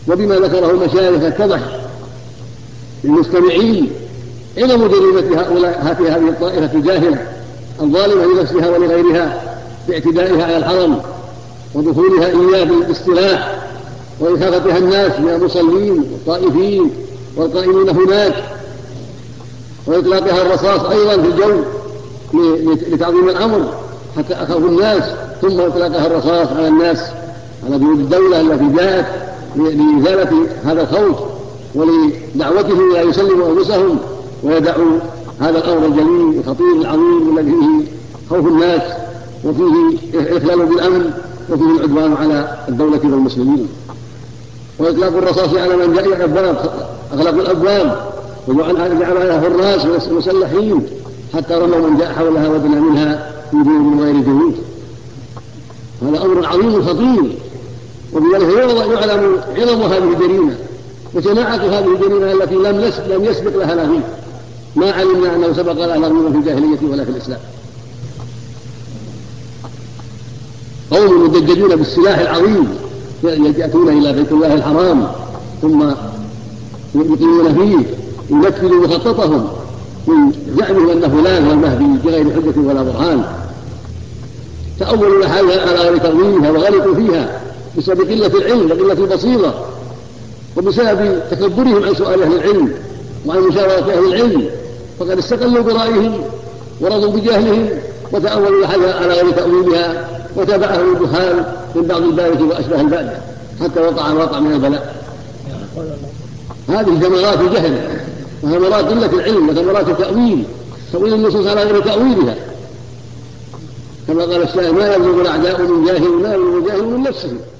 وبما ذكره المشايخ اتضح للمستمعين علم جريمة هذه الطائفة الجاهلة الظالمة لنفسها ولغيرها باعتدائها على الحرم ودخولها إياه بالاصطلاح وإخافتها الناس من المصلين والطائفين والقائمين هناك وإطلاقها الرصاص أيضا في الجو لتعظيم الأمر حتى أخافوا الناس، ثم إطلاقها الرصاص على الناس على جنود الدولة التي جاءت لإزالة هذا الخوف ولدعوتهم إلى يسلموا أنفسهم ويدعوا هذا الأمر الجليل الخطير العظيم الذي فيه خوف الناس وفيه إخلال بالأمن وفيه العدوان على الدولة والمسلمين. وإطلاق الرصاص على من جاء الأبواب أغلق الأبواب وجعلها حراس مسلحين حتى رموا من جاء حولها ودنا منها في دون من غير جنود. هذا أمر عظيم خطير، وبذلك يعلم عظم هذه الجريمة وشناعة هذه الجريمة التي لم يسبق لها نظير. ما علمنا أنه سبق لها نظير في الجاهلية ولا في الإسلام. قوم مدججون بالسلاح العظيم يأتون إلى بيت الله الحرام ثم يقيمون فيه ينفذوا مخططهم من زعمهم أنه لا والمهدي بغير حجة ولا برهان، تأولوا لحالها على غير تأويلها وغلطوا فيها بسبب قلة العلم وقلة البصيرة وبسبب تكبرهم عن سؤال أهل العلم وعن مشاورة أهل العلم، فقد استقلوا برأيهم ورضوا بجهلهم وتأولوا لحالها على غير تأويلها وتابعهم الجهال من بعض البارة وأشبه البادة حتى وقع الواقع من البلاء. هذه ثمرات الجهل وثمرات قلة العلم وثمرات التأويل، تأويل النصوص على غير تأويلها، كما قال الشاعر: ما يبلغ الأعداء من جاهل، ما يبلغ الجاهل من نفسه.